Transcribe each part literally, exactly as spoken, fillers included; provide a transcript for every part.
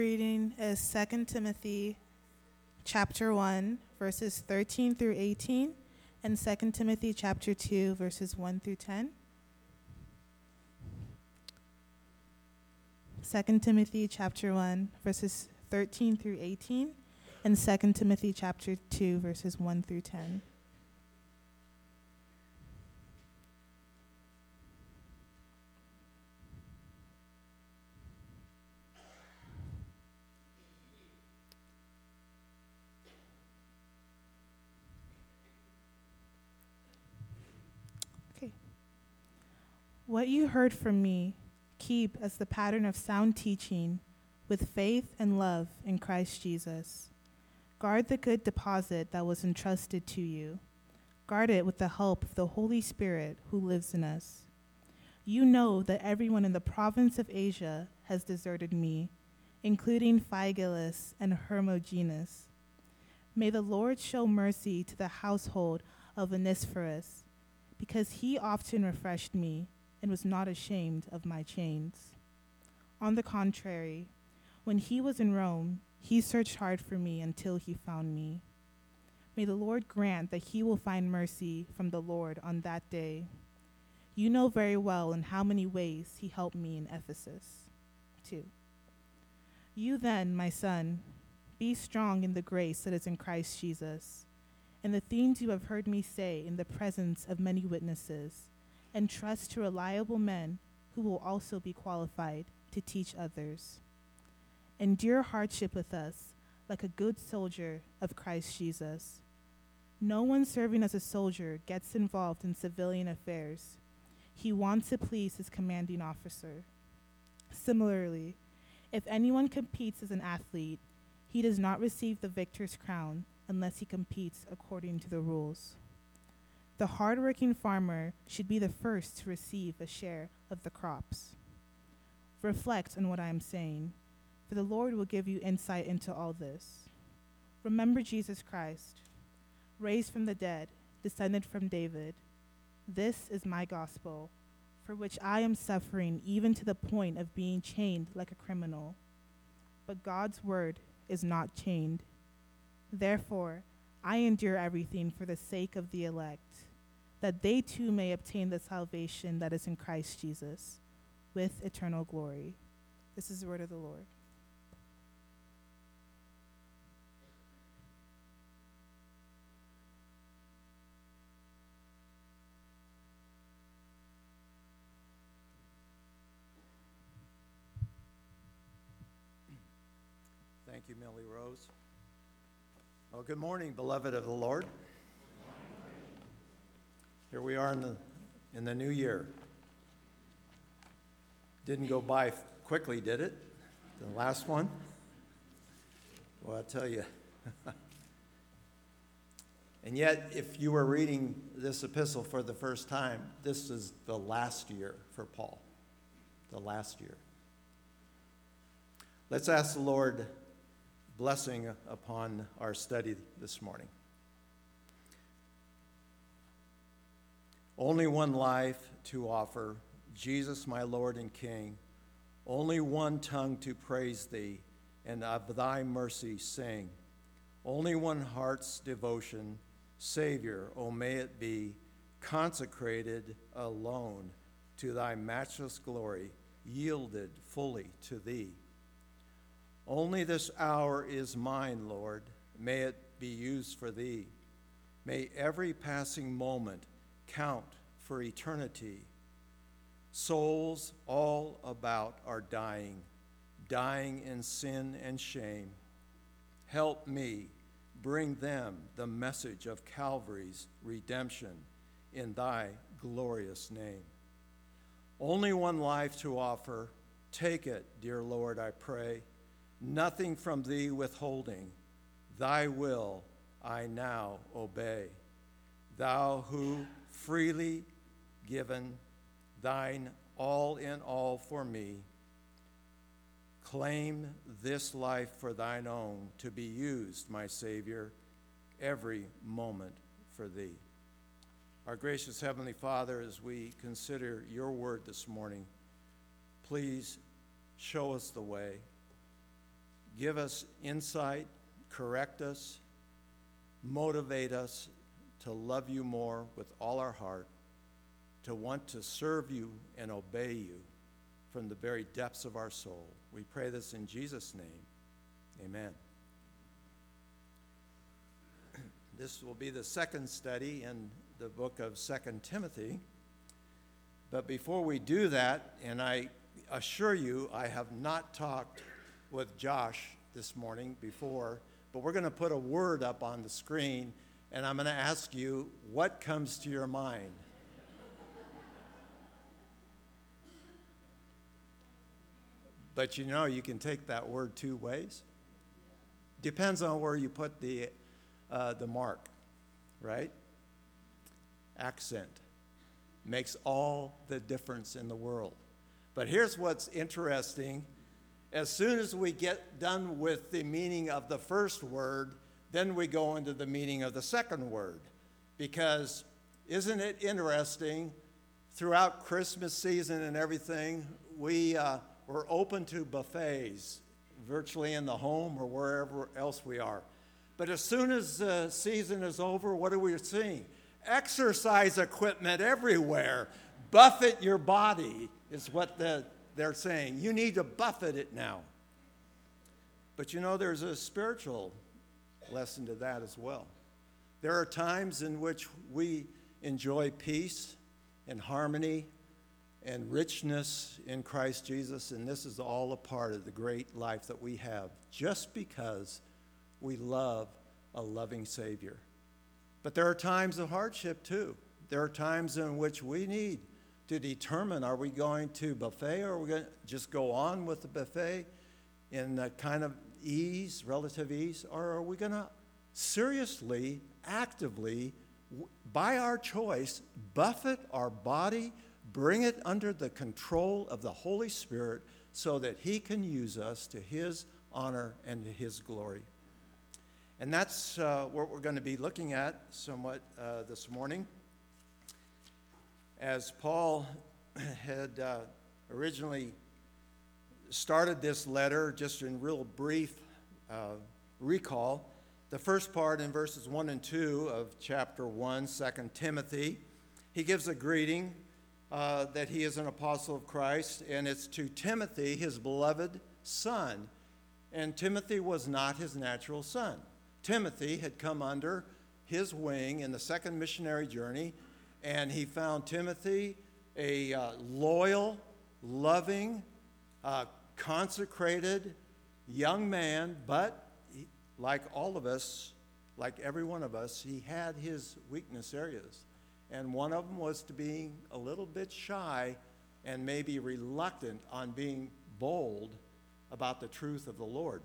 Reading is Second Timothy chapter one, verses thirteen through eighteen, and Second Timothy chapter two, verses one through ten. Second Timothy chapter one, verses thirteen through eighteen, and Second Timothy chapter two, verses one through ten. Okay. What you heard from me, keep as the pattern of sound teaching with faith and love in Christ Jesus. Guard the good deposit that was entrusted to you. Guard it with the help of the Holy Spirit who lives in us. You know that everyone in the province of Asia has deserted me, including Phygelus and Hermogenes. May the Lord show mercy to the household of Onesiphorus, because he often refreshed me and was not ashamed of my chains. On the contrary, when he was in Rome, he searched hard for me until he found me. May the Lord grant that he will find mercy from the Lord on that day. You know very well in how many ways he helped me in Ephesus. two. You then, my son, be strong in the grace that is in Christ Jesus, and the things you have heard me say in the presence of many witnesses, and trust to reliable men who will also be qualified to teach others. Endure hardship with us like a good soldier of Christ Jesus. No one serving as a soldier gets involved in civilian affairs. He wants to please his commanding officer. Similarly, if anyone competes as an athlete, he does not receive the victor's crown unless he competes according to the rules. The hardworking farmer should be the first to receive a share of the crops. Reflect on what I am saying, for the Lord will give you insight into all this. Remember Jesus Christ, raised from the dead, descended from David. This is my gospel, for which I am suffering even to the point of being chained like a criminal. But God's word is not chained. Therefore, I endure everything for the sake of the elect, that they too may obtain the salvation that is in Christ Jesus, with eternal glory. This is the word of the Lord. Thank you, Millie Rose. Well, good morning, beloved of the Lord. Here we are in the in the new year. Didn't go by f- quickly, did it? The last one? Well, I tell you. And yet, if you were reading this epistle for the first time, this is the last year for Paul. The last year. Let's ask the Lord blessing upon our study this morning. Only one life to offer, Jesus my Lord and King. Only one tongue to praise thee, and of thy mercy sing. Only one heart's devotion, Savior, O may it be, consecrated alone to thy matchless glory, yielded fully to thee. Only this hour is mine, Lord. May it be used for thee. May every passing moment count for eternity. Souls all about are dying, dying in sin and shame. Help me bring them the message of Calvary's redemption in thy glorious name. Only one life to offer. Take it, dear Lord, I pray. Nothing from thee withholding, thy will I now obey. Thou who freely given thine all in all for me, claim this life for thine own, to be used, my Savior, every moment for thee. Our gracious Heavenly Father, as we consider your word this morning, please show us the way. give us insight, correct us, motivate us to love you more with all our heart, to want to serve you and obey you from the very depths of our soul. We pray this in Jesus' name. Amen. This will be the second study in the book of Second Timothy. But before we do that, and I assure you I have not talked with Josh this morning before, but we're going to put a word up on the screen, and I'm going to ask you what comes to your mind. But you know, you can take that word two ways. Depends on where you put the, uh, the mark, right? Accent makes all the difference in the world. But here's what's interesting. As soon as we get done with the meaning of the first word, then we go into the meaning of the second word. Because isn't it interesting, throughout Christmas season and everything, we... Uh, We're open to buffets, virtually in the home or wherever else we are. But as soon as the season is over, what are we seeing? Exercise equipment everywhere. Buffet your body is what the, they're saying. You need to buffet it now. But you know, there's a spiritual lesson to that as well. There are times in which we enjoy peace and harmony and richness in Christ Jesus, and this is all a part of the great life that we have, just because we love a loving Savior. But there are times of hardship too. There are times in which we need to determine, are we going to buffet, or are we going to just go on with the buffet in a kind of ease, relative ease, or are we going to seriously, actively, by our choice, buffet our body, bring it under the control of the Holy Spirit so that He can use us to His honor and to His glory. And that's uh, what we're going to be looking at somewhat uh, this morning. As Paul had uh, originally started this letter, just in real brief uh, recall, the first part in verses one and two of chapter one, Second Timothy, he gives a greeting Uh, that he is an apostle of Christ, and it's to Timothy, his beloved son. And Timothy was not his natural son. Timothy had come under his wing in the second missionary journey, and he found Timothy a uh, loyal, loving, uh, consecrated young man, but he, like all of us, like every one of us, he had his weakness areas. And one of them was to being a little bit shy and maybe reluctant on being bold about the truth of the Lord.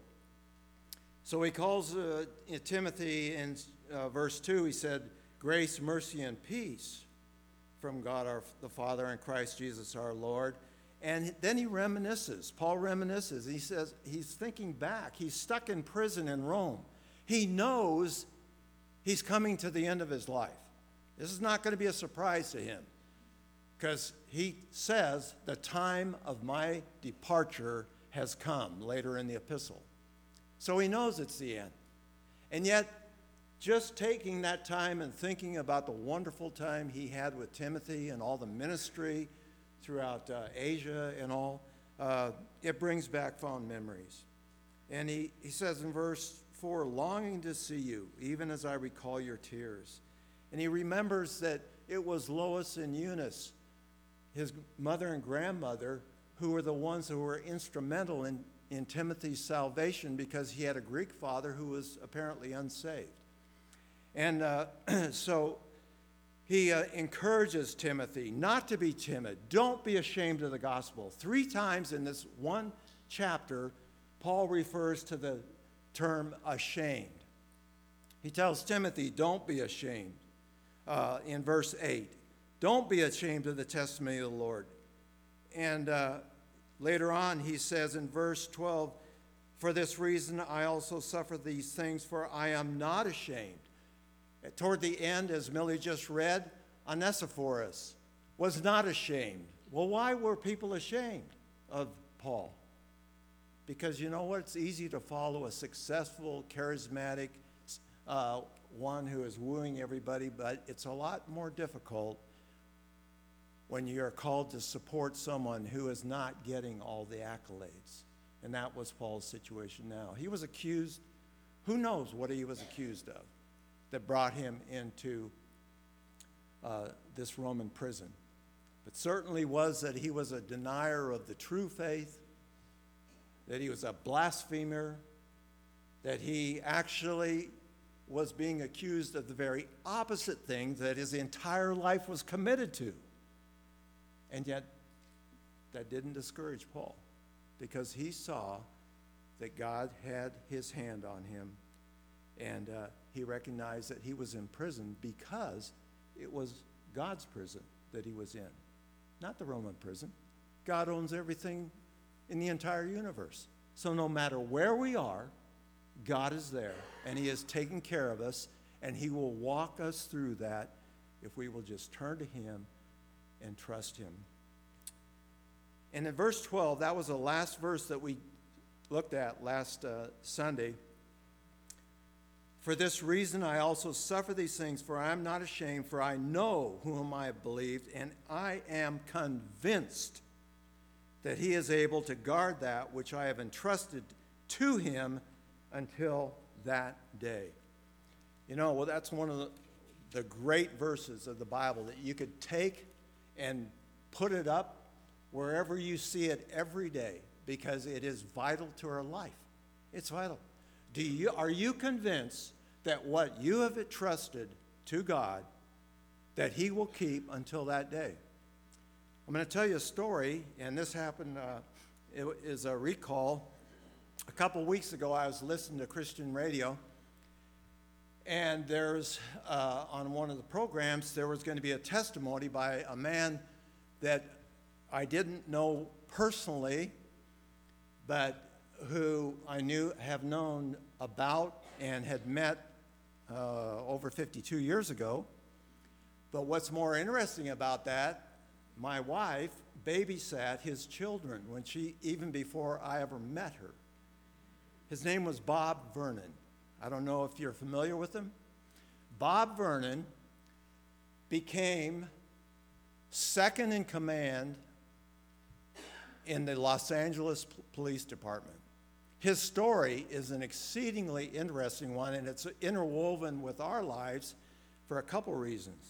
So he calls uh, Timothy in uh, verse two, he said, grace, mercy, and peace from God our, the Father and Christ Jesus our Lord. And then he reminisces. Paul reminisces. He says he's thinking back. He's stuck in prison in Rome. He knows he's coming to the end of his life. This is not going to be a surprise to him, because he says the time of my departure has come later in the epistle. So he knows it's the end. And yet, just taking that time and thinking about the wonderful time he had with Timothy and all the ministry throughout uh, Asia and all, uh, it brings back fond memories. And he, he says in verse four, longing to see you, even as I recall your tears. And he remembers that it was Lois and Eunice, his mother and grandmother, who were the ones who were instrumental in, in Timothy's salvation, because he had a Greek father who was apparently unsaved. And uh, so he uh, encourages Timothy not to be timid. Don't be ashamed of the gospel. Three times in this one chapter, Paul refers to the term ashamed. He tells Timothy, don't be ashamed. Uh, in verse eight, don't be ashamed of the testimony of the Lord. And uh, later on he says in verse twelve, for this reason I also suffer these things, for I am not ashamed. Toward the end, as Millie just read, Onesiphorus was not ashamed. Well, why were people ashamed of Paul? Because you know what? It's easy to follow a successful, charismatic uh, one who is wooing everybody, but it's a lot more difficult when you're called to support someone who is not getting all the accolades. And that was Paul's situation now. He was accused, who knows what he was accused of that brought him into uh, this Roman prison. But certainly was that he was a denier of the true faith, that he was a blasphemer, that he actually was being accused of the very opposite thing that his entire life was committed to. And yet, that didn't discourage Paul, because he saw that God had his hand on him, and uh, he recognized that he was in prison because it was God's prison that he was in, not the Roman prison. God owns everything in the entire universe. So no matter where we are, God is there, and he is taking care of us, and he will walk us through that if we will just turn to him and trust him. And in verse twelve, that was the last verse that we looked at last uh, Sunday. For this reason I also suffer these things, for I am not ashamed, for I know whom I have believed, and I am convinced that he is able to guard that which I have entrusted to him until that day. You know, well, that's one of the, the great verses of the Bible that you could take and put it up wherever you see it every day, because it is vital to our life. It's vital. Do you, are you convinced that what you have entrusted to God, that he will keep until that day? I'm going to tell you a story, and this happened, uh, it is a recall. A couple weeks ago, I was listening to Christian radio, and there's, uh, on one of the programs, there was going to be a testimony by a man that I didn't know personally, but who I knew, have known about and had met uh, over fifty-two years ago. But what's more interesting about that, my wife babysat his children when she, even before I ever met her. His name was Bob Vernon. I don't know if you're familiar with him. Bob Vernon became second in command in the Los Angeles P- Police Department. His story is an exceedingly interesting one, and it's interwoven with our lives for a couple reasons.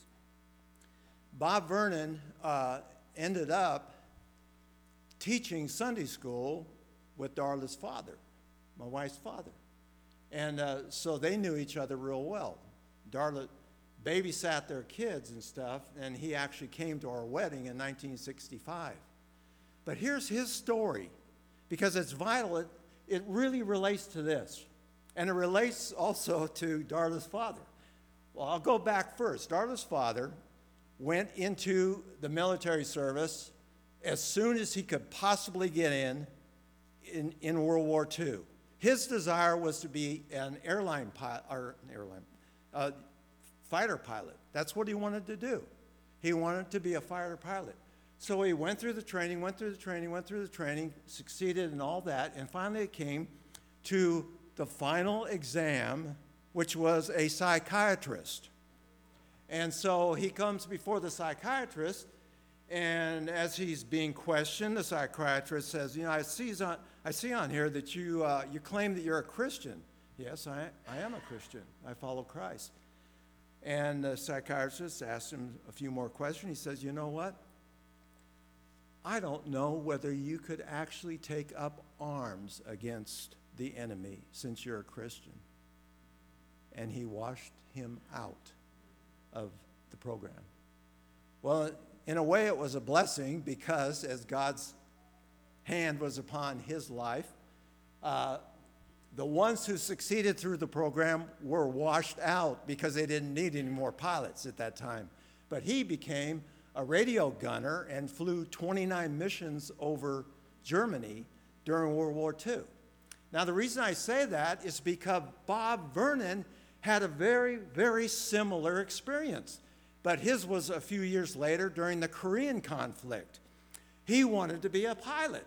Bob Vernon uh, ended up teaching Sunday school with Darla's father, my wife's father. And uh, so they knew each other real well. Darla babysat their kids and stuff, and he actually came to our wedding in nineteen sixty-five. But here's his story, because it's vital. It, it really relates to this. And it relates also to Darla's father. Well, I'll go back first. Darla's father went into the military service as soon as he could possibly get in in, in World War Two. His desire was to be an airline pilot, or an airline, uh, fighter pilot. That's what he wanted to do. He wanted to be a fighter pilot. So he went through the training, went through the training, went through the training, succeeded in all that, and finally it came to the final exam, which was a psychiatrist. And so he comes before the psychiatrist, and as he's being questioned, the psychiatrist says, you know, I see on, I see on here that you, uh, you claim that you're a Christian. Yes, I, I am a Christian. I follow Christ. And the psychiatrist asked him a few more questions. He says, you know what? I don't know whether you could actually take up arms against the enemy since you're a Christian. And he washed him out of the program. Well, in a way it was a blessing, because as God's hand was upon his life, uh, the ones who succeeded through the program were washed out because they didn't need any more pilots at that time. But he became a radio gunner and flew twenty-nine missions over Germany during World War Two. Now, the reason I say that is because Bob Vernon had a very, very similar experience. But his was a few years later during the Korean conflict. He wanted to be a pilot.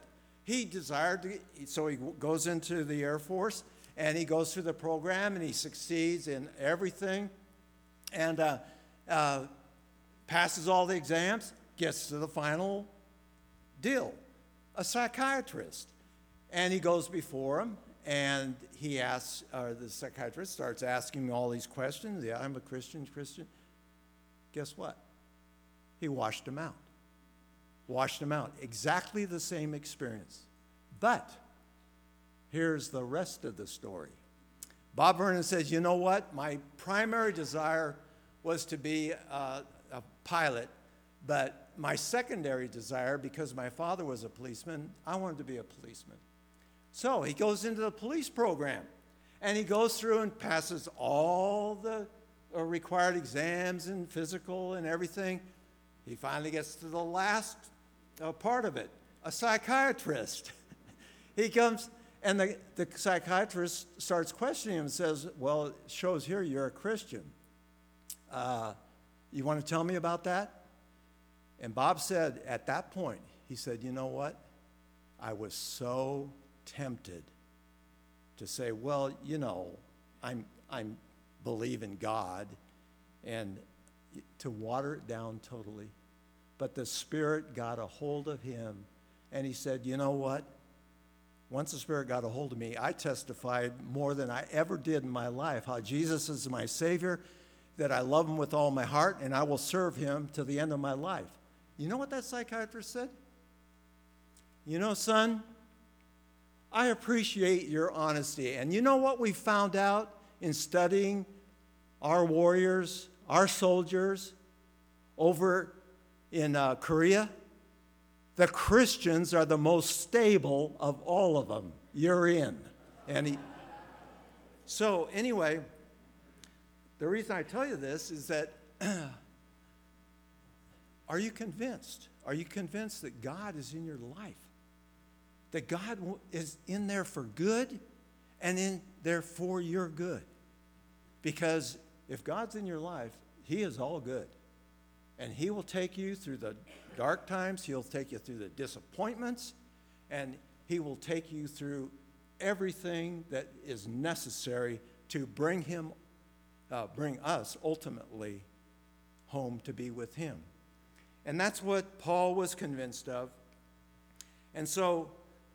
he desired to, so he goes into the Air Force, and he goes through the program, and he succeeds in everything, and uh, uh, passes all the exams, gets to the final deal, a psychiatrist. And he goes before him, and he asks, or the psychiatrist starts asking him all these questions. Yeah, I'm a Christian, Christian. Guess what? He washed him out. Washed him out. Exactly the same experience. But here's the rest of the story. Bob Vernon says, you know what? My primary desire was to be a, a pilot, but my secondary desire, because my father was a policeman, I wanted to be a policeman. So he goes into the police program, and he goes through and passes all the uh, required exams and physical and everything. He finally gets to the last uh, part of it, a psychiatrist. He comes, and the, the psychiatrist starts questioning him and says, well, it shows here you're a Christian. Uh, you want to tell me about that? And Bob said, at that point, he said, you know what? I was so tempted to say, well, you know, I'm, I'm believe in God, and to water it down totally. But the Spirit got a hold of him, and he said, you know what? Once the Spirit got a hold of me, I testified more than I ever did in my life, how Jesus is my Savior, that I love him with all my heart, and I will serve him to the end of my life. You know what that psychiatrist said? You know, son, I appreciate your honesty. And you know what we found out in studying our warriors, our soldiers over in uh, Korea? The Christians are the most stable of all of them. You're in. And he, so anyway, the reason I tell you this is that are you convinced? Are you convinced that God is in your life? That God is in there for good and in there for your good? Because if God's in your life, he is all good. And he will take you through the dark times. He'll take you through the disappointments. And he will take you through everything that is necessary to bring him, uh, bring us ultimately home to be with him. And that's what Paul was convinced of. And so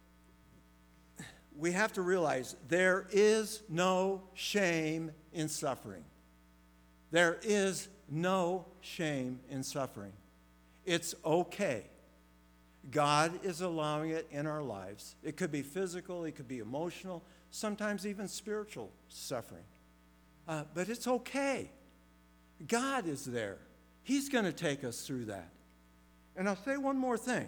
we have to realize there is no shame in suffering. There is no shame in suffering. It's okay. God is allowing it in our lives. It could be physical, it could be emotional, sometimes even spiritual suffering. Uh, but it's okay. God is there. He's going to take us through that. And I'll say one more thing.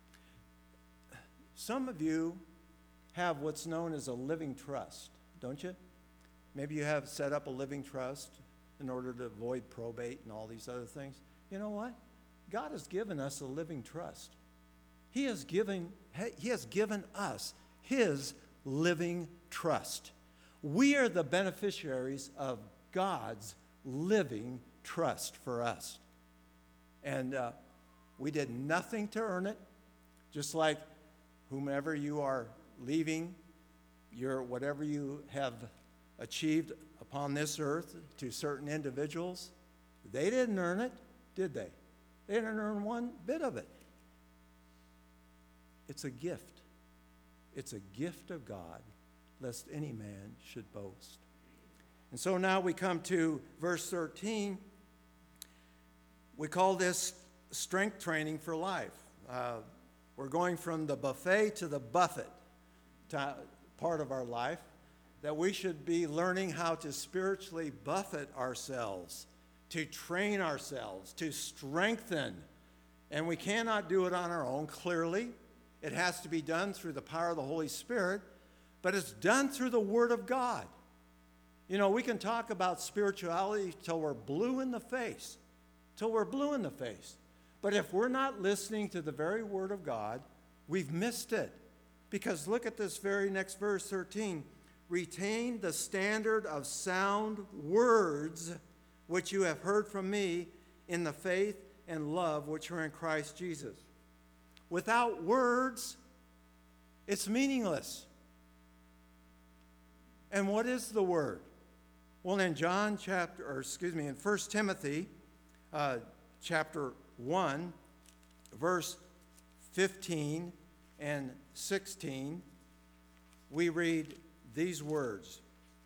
Some of you have what's known as a living trust, don't you? Maybe you have set up a living trust in order to avoid probate and all these other things. You know what? God has given us a living trust. He has given, he has given us his living trust. We are the beneficiaries of God's living trust for us. And uh, we did nothing to earn it, just like whomever you are leaving, your whatever you have achieved upon this earth to certain individuals, they didn't earn it, did they? They didn't earn one bit of it. It's a gift. It's a gift of God, lest any man should boast. And so now we come to verse thirteen. We call this strength training for life. Uh, we're going from the buffet to the buffet to part of our life, that we should be learning how to spiritually buffet ourselves, to train ourselves, to strengthen. And we cannot do it on our own, clearly. It has to be done through the power of the Holy Spirit, but it's done through the Word of God. You know, we can talk about spirituality till we're blue in the face, till we're blue in the face. But if we're not listening to the very Word of God, we've missed it. Because look at this very next verse, thirteen. Retain the standard of sound words which you have heard from me in the faith and love which are in Christ Jesus. Without words, It's meaningless. And what is the word? Well, in John chapter, or excuse me, in First Timothy uh, chapter one, verse fifteen and sixteen, we read these words.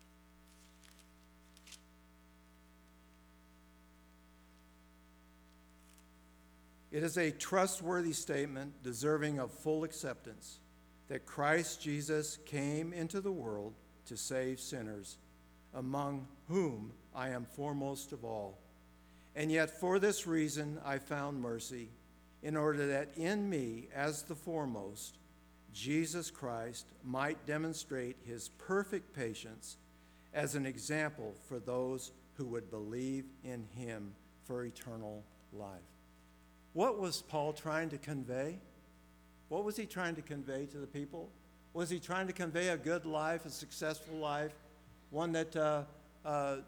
It is a trustworthy statement deserving of full acceptance that Christ Jesus came into the world to save sinners, among whom I am foremost of all. And yet for this reason I found mercy, in order that in me, as the foremost, Jesus Christ might demonstrate his perfect patience as an example for those who would believe in him for eternal life. What was Paul trying to convey? What was he trying to convey to the people? Was he trying to convey a good life, a successful life, one that uh, uh,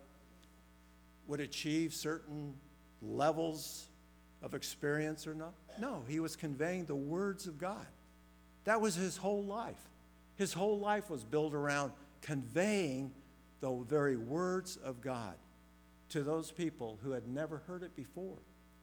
would achieve certain levels of experience or not? No, he was conveying the words of God. That was his whole life. His whole life was built around conveying the very words of God to those people who had never heard it before.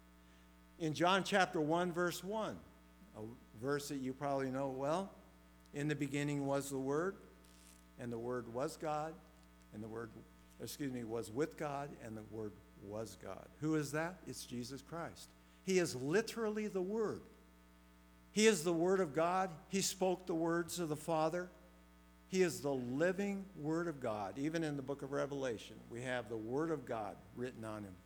In John chapter one, verse one, a verse that you probably know well, in the beginning was the Word, and the Word was God, and the Word, excuse me, was with God, and the Word was God. Who is that? It's Jesus Christ. He is literally the Word. He is the Word of God. He spoke the words of the Father. He is the living Word of God. Even in the book of Revelation, we have the Word of God written on him.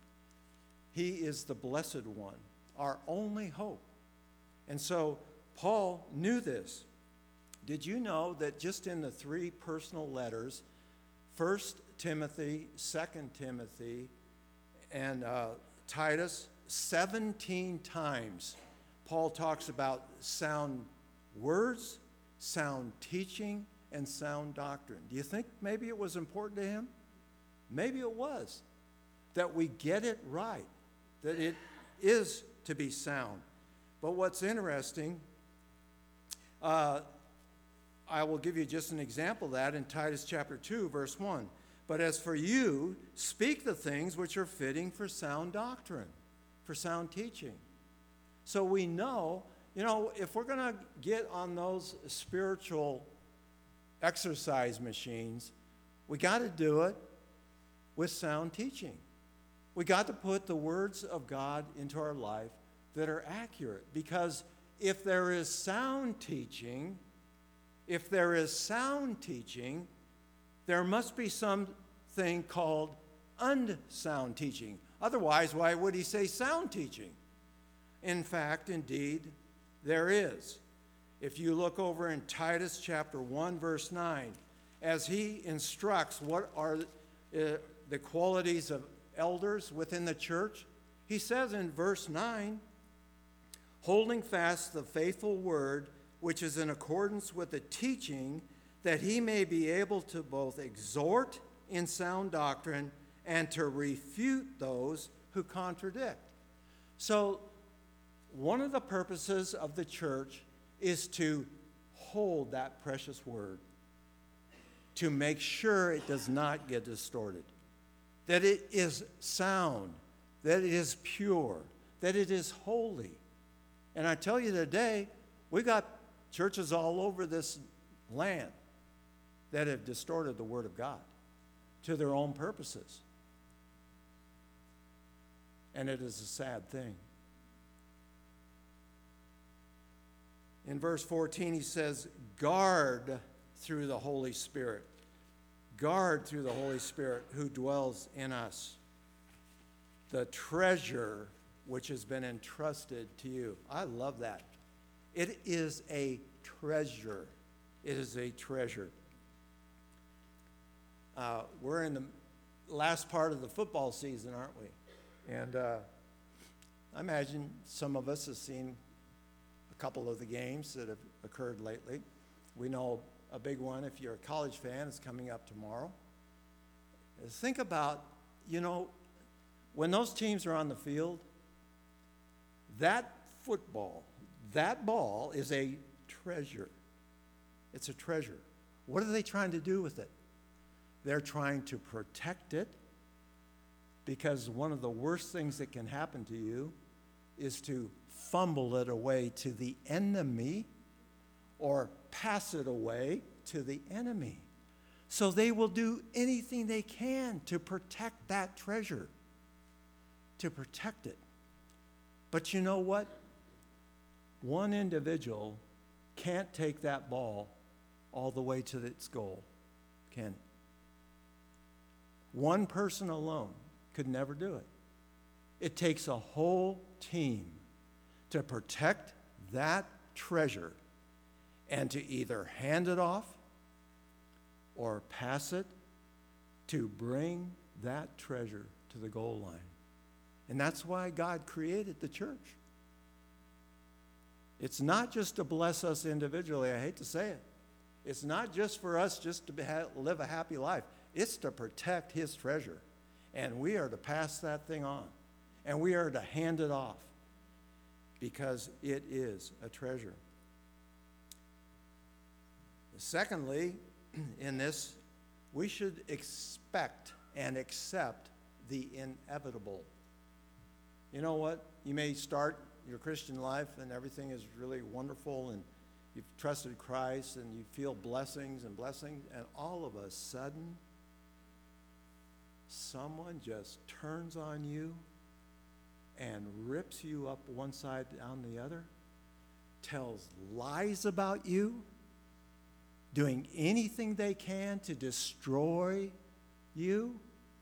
He is the Blessed One, our only hope. And so Paul knew this. Did you know that just in the three personal letters, First Timothy, Second Timothy, and uh, Titus, seventeen times Paul talks about sound words, sound teaching, and sound doctrine? Do you think maybe it was important to him? Maybe it was. That we get it right, that it is to be sound. But what's interesting, uh, I will give you just an example of that in Titus chapter two, verse one. But as for you, speak the things which are fitting for sound doctrine, for sound teaching. So we know, you know, if we're going to get on those spiritual exercise machines, we got to do it with sound teaching. We got to put the words of God into our life that are accurate. Because if there is sound teaching, if there is sound teaching, there must be something called unsound teaching. Otherwise, why would he say sound teaching? In fact, indeed, there is. If you look over in Titus chapter one, verse nine, as he instructs what are uh, the qualities of elders within the church, he says in verse nine, holding fast the faithful word, which is in accordance with the teaching, that he may be able to both exhort in sound doctrine and to refute those who contradict. So, one of the purposes of the church is to hold that precious word, to make sure it does not get distorted, that it is sound, that it is pure, that it is holy. And I tell you today, we got churches all over this land that have distorted the Word of God to their own purposes. And it is a sad thing. In verse fourteen, he says, guard through the Holy Spirit. Guard through the Holy Spirit who dwells in us the treasure which has been entrusted to you. I love that. It is a treasure. It is a treasure. Uh, we're in the last part of the football season, aren't we? And uh, I imagine some of us have seen a couple of the games that have occurred lately. We know a big one, if you're a college fan, is coming up tomorrow. Think about, you know, when those teams are on the field, that football, that ball is a treasure. It's a treasure. What are they trying to do with it? They're trying to protect it, because one of the worst things that can happen to you is to fumble it away to the enemy or pass it away to the enemy. So they will do anything they can to protect that treasure, to protect it. But you know what? One individual can't take that ball all the way to its goal, can it? One person alone could never do it. It takes a whole team to protect that treasure and to either hand it off or pass it to bring that treasure to the goal line. And that's why God created the church. It's not just to bless us individually. I hate to say it. It's not just for us just to be, live a happy life. It's to protect his treasure. And we are to pass that thing on. And we are to hand it off, because it is a treasure. Secondly, in this, we should expect and accept the inevitable. You know what? You may start your Christian life and everything is really wonderful and you've trusted Christ and you feel blessings and blessings, and all of a sudden, someone just turns on you and rips you up one side down the other, tells lies about you, doing anything they can to destroy you.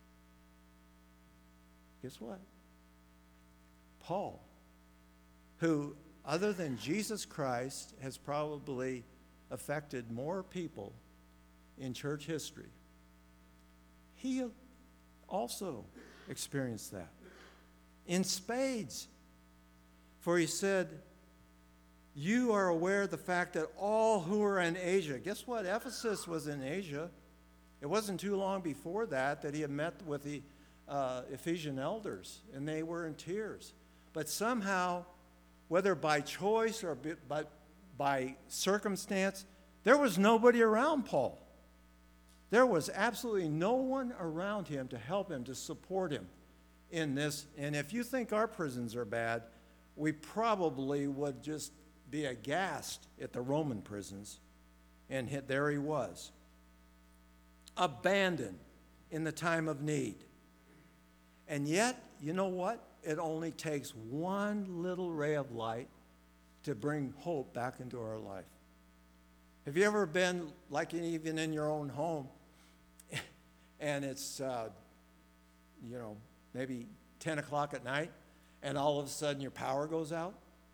Guess what? Paul, who, other than Jesus Christ, has probably affected more people in church history, he also experienced that in spades. For he said, you are aware of the fact that all who are in Asia, guess what? Ephesus was in Asia. It wasn't too long before that that he had met with the uh, Ephesian elders, and they were in tears. But somehow, whether by choice or by, by circumstance, there was nobody around Paul. There was absolutely no one around him to help him, to support him in this. And if you think our prisons are bad, we probably would just be aghast at the Roman prisons. And there he was, abandoned in the time of need. And yet, you know what? It only takes one little ray of light to bring hope back into our life. Have you ever been, like even in your own home, and it's, uh, you know, maybe ten o'clock at night, and all of a sudden your power goes out?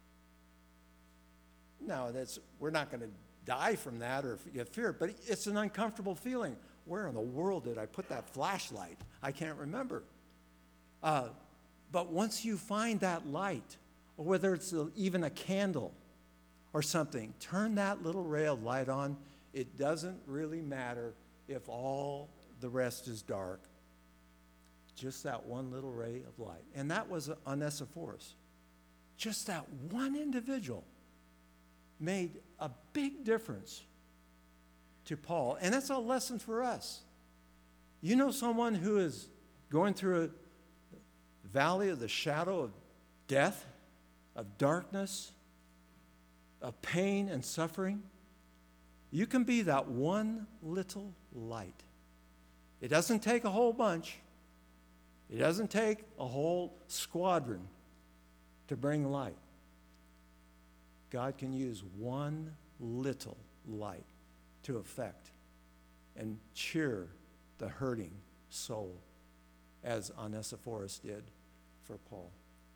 No, that's, we're not going to die from that or get fear, but it's an uncomfortable feeling. Where in the world did I put that flashlight? I can't remember. Uh, but once you find that light, or whether it's a, even a candle or something, turn that little ray of light on. It doesn't really matter if all the rest is dark. Just that one little ray of light. And that was Onesiphorus. Just that one individual made a big difference to Paul. And that's a lesson for us. You know someone who is going through a valley of the shadow of death, of darkness, of pain and suffering? You can be that one little light. It doesn't take a whole bunch. It doesn't take a whole squadron to bring light. God can use one little light to affect and cheer the hurting soul, as Onesiphorus did for Paul.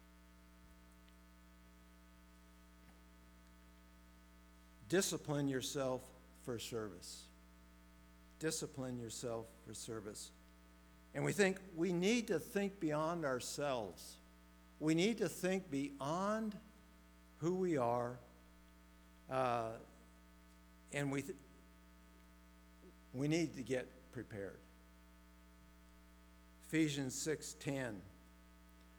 Discipline yourself for service. Discipline yourself for service. And we think we need to think beyond ourselves. We need to think beyond who we are. Uh, and we, th- we need to get prepared. Ephesians six ten.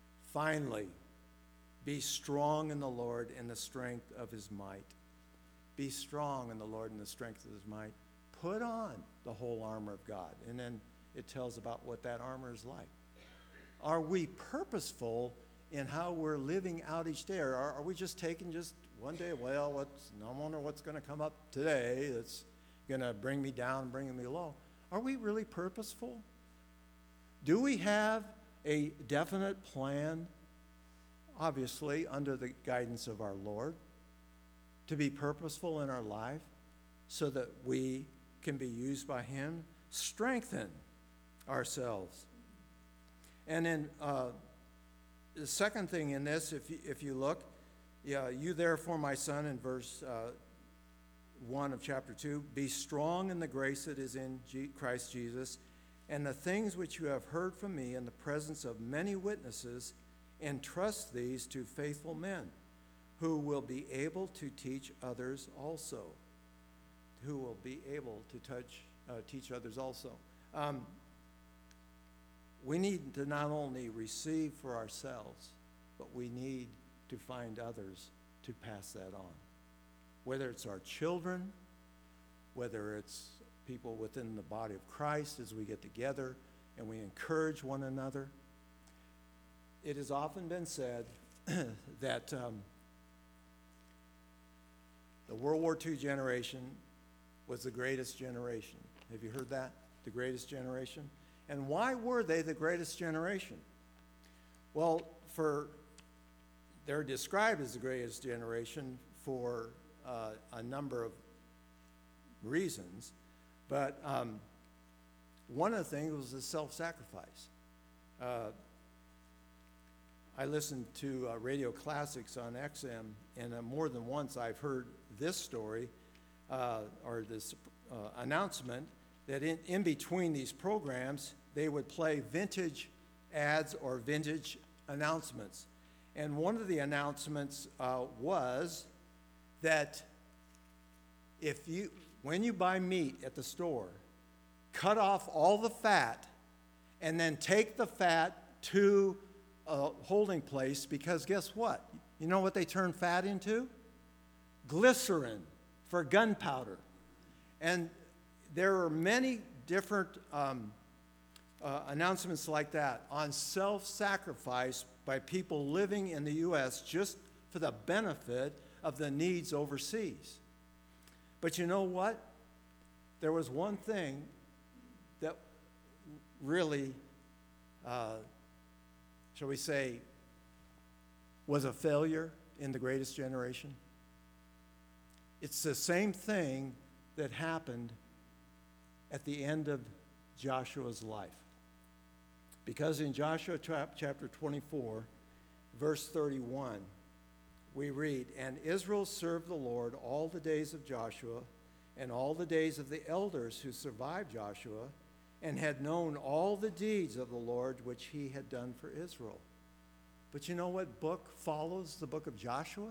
Finally, be strong in the Lord and the strength of his might. Be strong in the Lord and the strength of his might. Put on the whole armor of God. And then it tells about what that armor is like. Are we purposeful in how we're living out each day? Or are, are we just taking just one day, well, what's, no wonder what's going to come up today that's going to bring me down, bring me low? Are we really purposeful? Do we have a definite plan, obviously under the guidance of our Lord, to be purposeful in our life so that we can be used by him? Strengthen ourselves. And then uh, the second thing in this, if you, if you look, yeah, you therefore, my son, in verse uh, one of chapter two, be strong in the grace that is in G- Christ Jesus, and the things which you have heard from me in the presence of many witnesses, entrust these to faithful men, who will be able to teach others also. Who will be able to touch, uh, teach others also. Um, we need to not only receive for ourselves, but we need to find others to pass that on. Whether it's our children, whether it's people within the body of Christ as we get together and we encourage one another. It has often been said that um, the World War Two generation was the greatest generation. Have you heard that? The greatest generation? And why were they the greatest generation? Well, for they're described as the greatest generation for uh, a number of reasons, but um, one of the things was the self-sacrifice. Uh, I listened to uh, Radio Classics on X M, and uh, more than once I've heard this story uh, or this uh, announcement that in, in between these programs, they would play vintage ads or vintage announcements. And one of the announcements uh, was that if you, when you buy meat at the store, cut off all the fat and then take the fat to a holding place, because guess what? You know what they turn fat into? Glycerin for gunpowder. And there are many different um, uh, announcements like that on self-sacrifice by people living in the U S just for the benefit of the needs overseas. But you know what? There was one thing that really, uh, shall we say, was a failure in the greatest generation. It's the same thing that happened at the end of Joshua's life. Because in Joshua chapter twenty-four, verse thirty-one, we read, "And Israel served the Lord all the days of Joshua and all the days of the elders who survived Joshua, and had known all the deeds of the Lord which he had done for Israel." But you know what book follows the book of Joshua?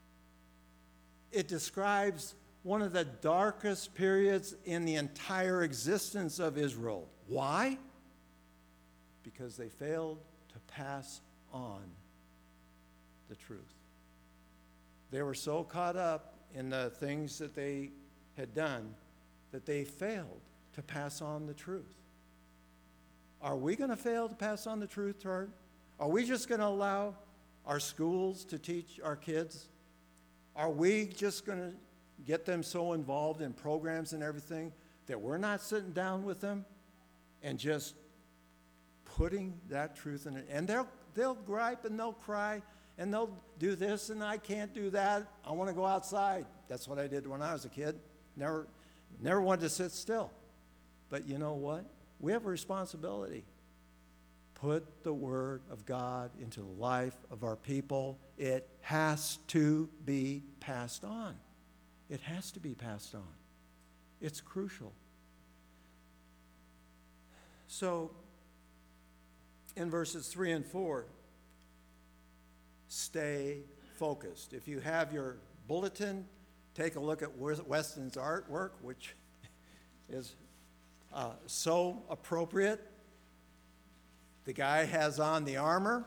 It describes one of the darkest periods in the entire existence of Israel. Why? Because they failed to pass on the truth. They were so caught up in the things that they had done that they failed to pass on the truth. Are we going to fail to pass on the truth to our, are we just going to allow our schools to teach our kids? Are we just going to get them so involved in programs and everything that we're not sitting down with them and just putting that truth in it? And they'll, they'll gripe and they'll cry and they'll do this and I can't do that. I want to go outside. That's what I did when I was a kid. Never, never wanted to sit still. But you know what? We have a responsibility. Put the word of God into the life of our people. It has to be passed on. It has to be passed on. It's crucial. So, in verses three and four, stay focused. If you have your bulletin, take a look at Weston's artwork, which is uh, so appropriate. The guy has on the armor.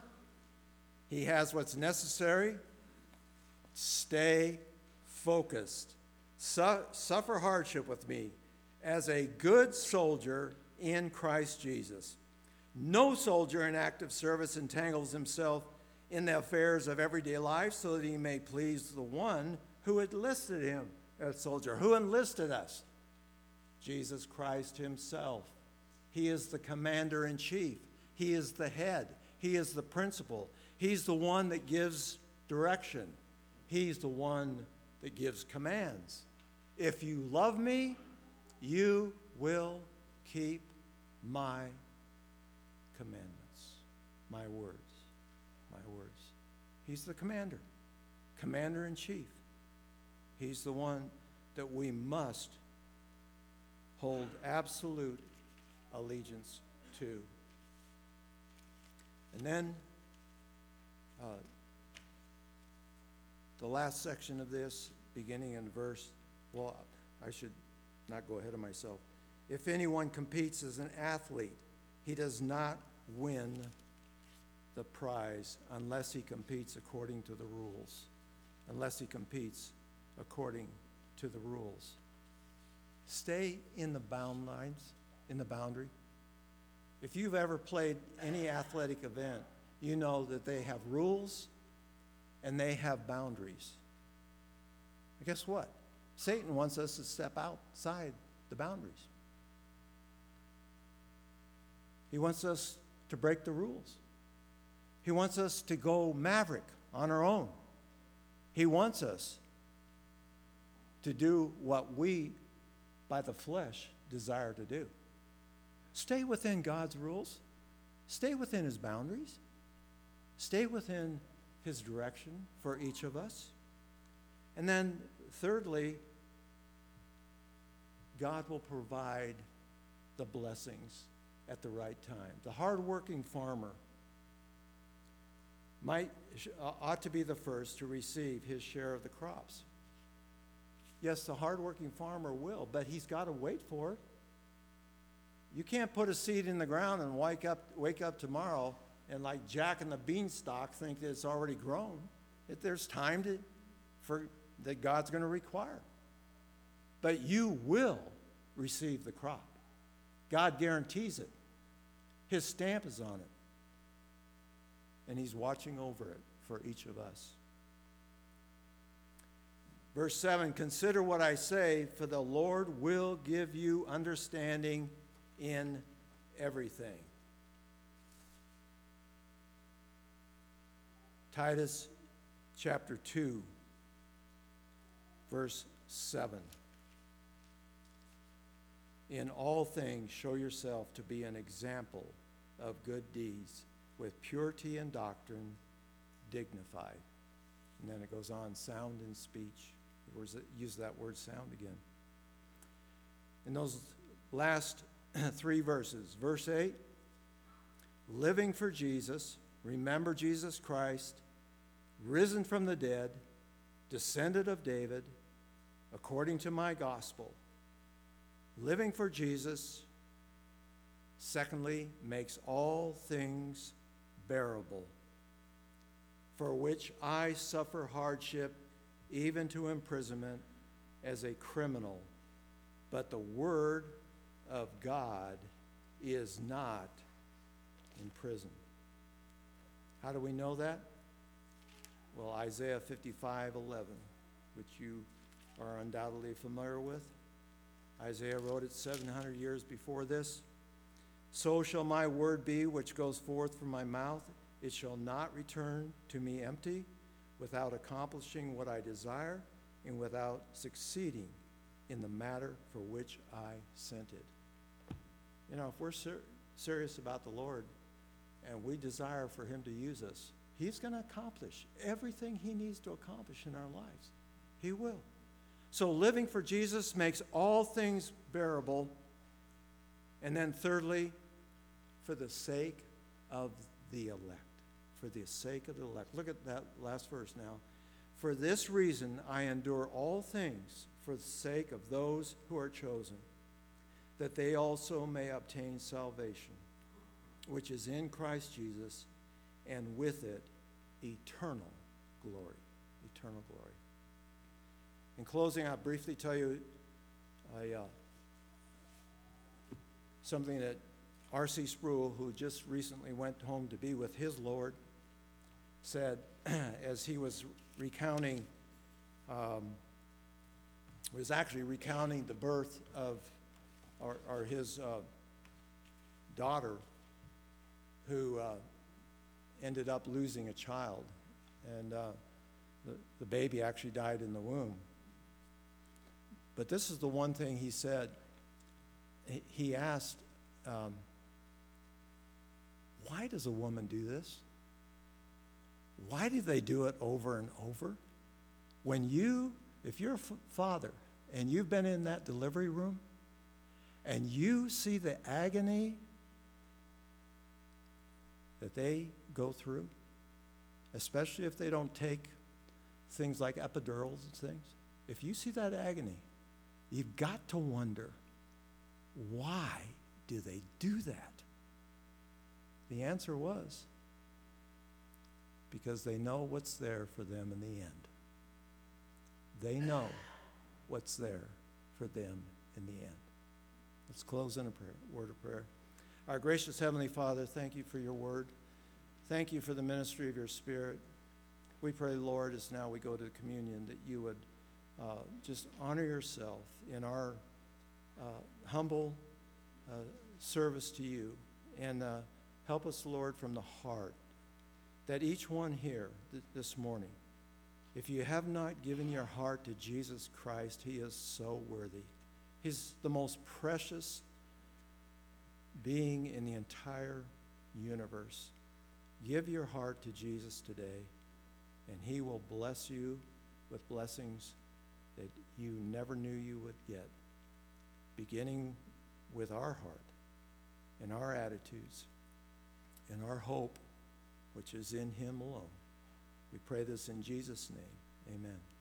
He has what's necessary. Stay focused. Su- suffer hardship with me as a good soldier in Christ Jesus. No soldier in active service entangles himself in the affairs of everyday life so that he may please the one who enlisted him as soldier. Who enlisted us? Jesus Christ himself. He is the commander in chief. He is the head. He is the principal. He's the one that gives direction. He's the one that gives commands. If you love me, you will keep my commandments, my words, my words. He's the commander, commander in chief. He's the one that we must hold absolute allegiance to. And then uh, the last section of this, beginning in verse, well, I should not go ahead of myself. If anyone competes as an athlete, he does not win the prize unless he competes according to the rules. Unless he competes according to the rules. Stay in the bound lines, in the boundary. If you've ever played any athletic event, you know that they have rules and they have boundaries. And guess what? Satan wants us to step outside the boundaries. He wants us to break the rules. He wants us to go maverick on our own. He wants us to do what we, by the flesh, desire to do. Stay within God's rules. Stay within his boundaries. Stay within his direction for each of us. And then, thirdly, God will provide the blessings at the right time. The hardworking farmer might ought to be the first to receive his share of the crops. Yes, the hardworking farmer will, but he's got to wait for it. You can't put a seed in the ground and wake up, wake up tomorrow and like Jack and the Beanstalk think that it's already grown. It, there's time to, for, that God's going to require. But you will receive the crop. God guarantees it. His stamp is on it. And he's watching over it for each of us. Verse seven, consider what I say, for the Lord will give you understanding in everything. Titus chapter two, verse seven. In all things show yourself to be an example of good deeds, with purity and doctrine, dignified. And then it goes on, sound in speech. Use that word sound again. In those last three verses, verse eight, living for Jesus, remember Jesus Christ, risen from the dead, descendant of David, according to my gospel. Living for Jesus, secondly, makes all things bearable, for which I suffer hardship, even to imprisonment as a criminal. But the word of God is not in prison. How do we know that? Well, Isaiah fifty-five eleven, which you are undoubtedly familiar with. Isaiah wrote it seven hundred years before this. So shall my word be which goes forth from my mouth. It shall not return to me empty, without accomplishing what I desire, and without succeeding in the matter for which I sent it. You know, if we're ser- serious about the Lord and we desire for him to use us, he's going to accomplish everything he needs to accomplish in our lives. He will. So living for Jesus makes all things bearable. And then thirdly, for the sake of the elect. For the sake of the elect. Look at that last verse now. For this reason I endure all things for the sake of those who are chosen, that they also may obtain salvation, which is in Christ Jesus, and with it eternal glory. Eternal glory. In closing, I'll briefly tell you I, uh, something that R C Sproul, who just recently went home to be with his Lord, said as he was recounting, um, was actually recounting the birth of or, or his uh, daughter, who uh, ended up losing a child, and uh, the, the baby actually died in the womb. But this is the one thing he said. He, he asked, um, why does a woman do this? Why do they do it over and over? When you, if you're a f- father and you've been in that delivery room and you see the agony that they go through, especially if they don't take things like epidurals and things, if you see that agony, you've got to wonder, why do they do that? The answer was, because they know what's there for them in the end. They know what's there for them in the end. Let's close in a prayer, word of prayer. Our gracious Heavenly Father, thank you for your word. Thank you for the ministry of your Spirit. We pray, Lord, as now we go to communion, that you would uh, just honor yourself in our uh, humble uh, service to you, and uh, help us, Lord, from the heart, that each one here th- this morning, if you have not given your heart to Jesus Christ, he is so worthy. He's the most precious being in the entire universe. Give your heart to Jesus today, and he will bless you with blessings that you never knew you would get, beginning with our heart and our attitudes and our hope, which is in him alone. We pray this in Jesus' name. Amen.